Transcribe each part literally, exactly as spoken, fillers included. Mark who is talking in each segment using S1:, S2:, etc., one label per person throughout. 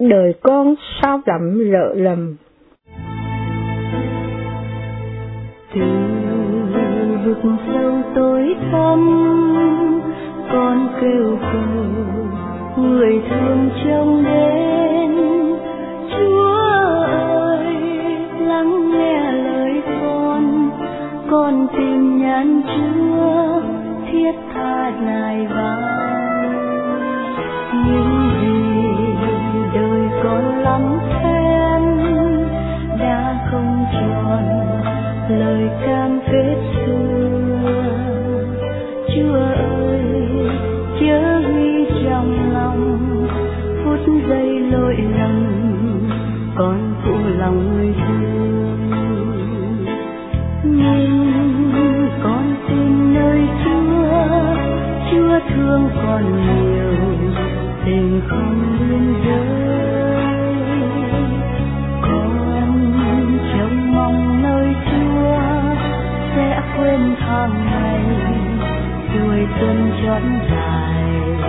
S1: đời con sao lầm lỡ lầm.
S2: Từ vực sâu tối thẳm, con kêu cầu người thương trông đến. Chúa ơi, lắng nghe lời con, con tìm nhắn Chúa thiết tha nài vào. Nhưng vì đời con lắm phen đã không tròn lời cam kết xưa. Chúa ơi, chớ ghi trong lòng phút giây lỗi lầm, con phụ lòng người thương. Nhưng con tin nơi Chúa, Chúa thương con nhiều, tình không biên giới. Con trông mong nơi Chúa sẽ quên tháng ngày, tuổi xuân trọn dài.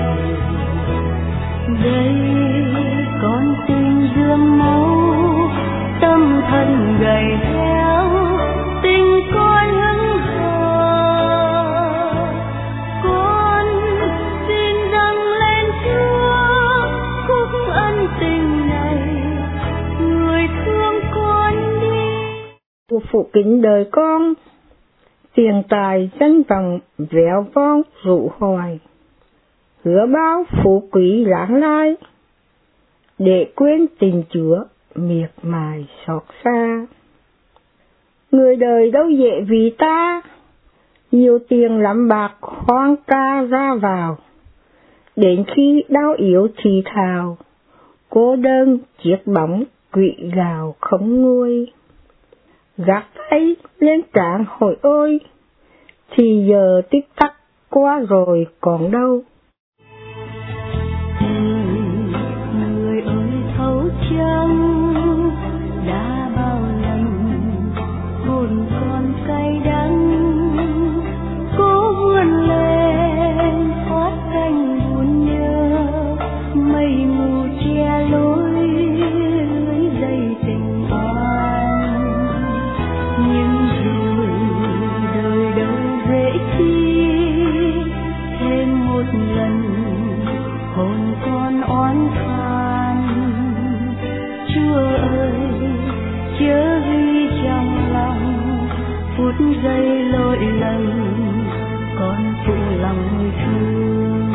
S2: Đây con tin gương máu, tâm thân gầy héo, tình con hững hờ. Con xin dâng lên Chúa khúc ân tình này, người thương con đi.
S1: Của phụ kính đời con, tiền tài danh vọng véo von rủ hoài, hứa bao phú quý lãng lai, để quên tình Chúa miệt mài xót xa. Người đời đâu dễ vì ta, nhiều tiền lắm bạc hoang ca ra vào, đến khi đau yếu thì thào, cô đơn chiếc bóng quỵ gào không nguôi. Gác tay lên trán hồi ôi, thì giờ tích tắc qua rồi còn đâu.
S2: Người ơi thấu trăng, đã bao lần hồn con cay đắng, cố vươn lên thoát cánh buồn nhớ, mây mù che lối lưới dây tình oan. Nhưng rồi đời đâu dễ chi, thêm một lần hồn con oán than. Chúa ơi, chớ ghi trong lòng phút giây lỗi lầm, con phụ lòng người thương.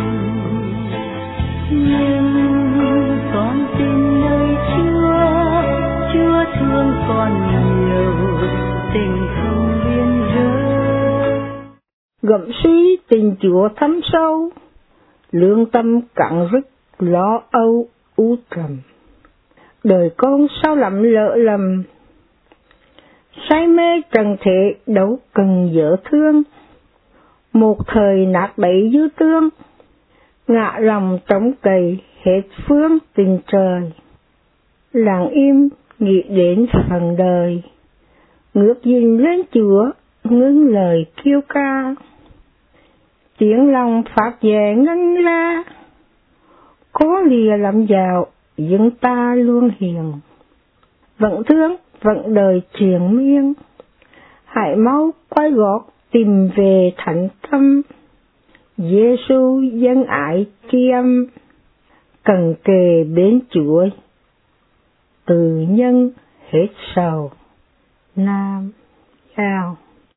S2: Nhưng con tin nơi Chúa, Chúa thương con nhiều, tình không biên giới.
S1: Gậm suy tình Chúa thâm sâu, lương tâm cạn rứt lo âu u trầm. Đời con sao lầm lỡ lầm, say mê trần thế đâu cần dở thương. Một thời nát bấy dư tương, ngã lòng trống cày hết phương tình trời. Lặng im nghĩ đến phần đời, ngước nhìn lên Chúa ngưng lời kêu ca. Tiếng lòng phát về ngân la, có lìa làm giàu dân ta luôn hiền. Vẫn thương vẫn đời triền miên, hãy mau quay gót tìm về thánh tâm. Giê-xu dân ái tri âm, cần kề bên Chúa, từ nhân hết sầu. Nam Giao.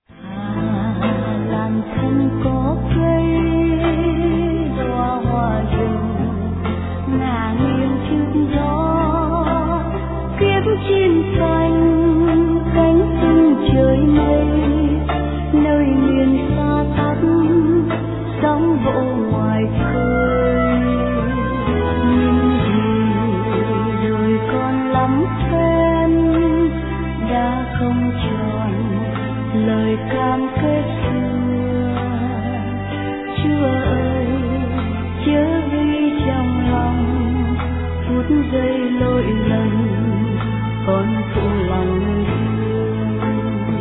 S2: Làm thân có cây đóa hoa rừng, ngả nghiêng trước gió, kiếp chim xanh cánh tung trời mây, nơi miền xa tắt sóng vỗ ngoài khơi. Nhưng vì đời con lắm phen đã không tròn lời cam kết xưa. Chúa ơi, chớ ghi trong lòng phút giây lỗi lầm, con phụ lòng người thương.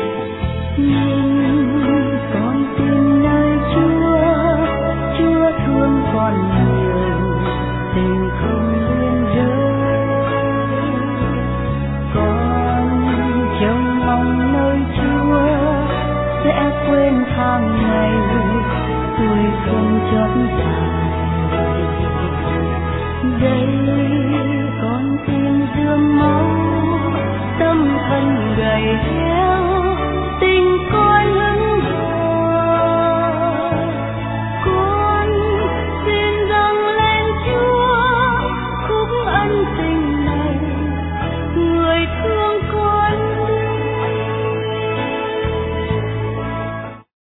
S2: Nhưng con tin nơi Chúa, Chúa thương con nhiều, tình không biên giới. tâm thân gầy héo, tình con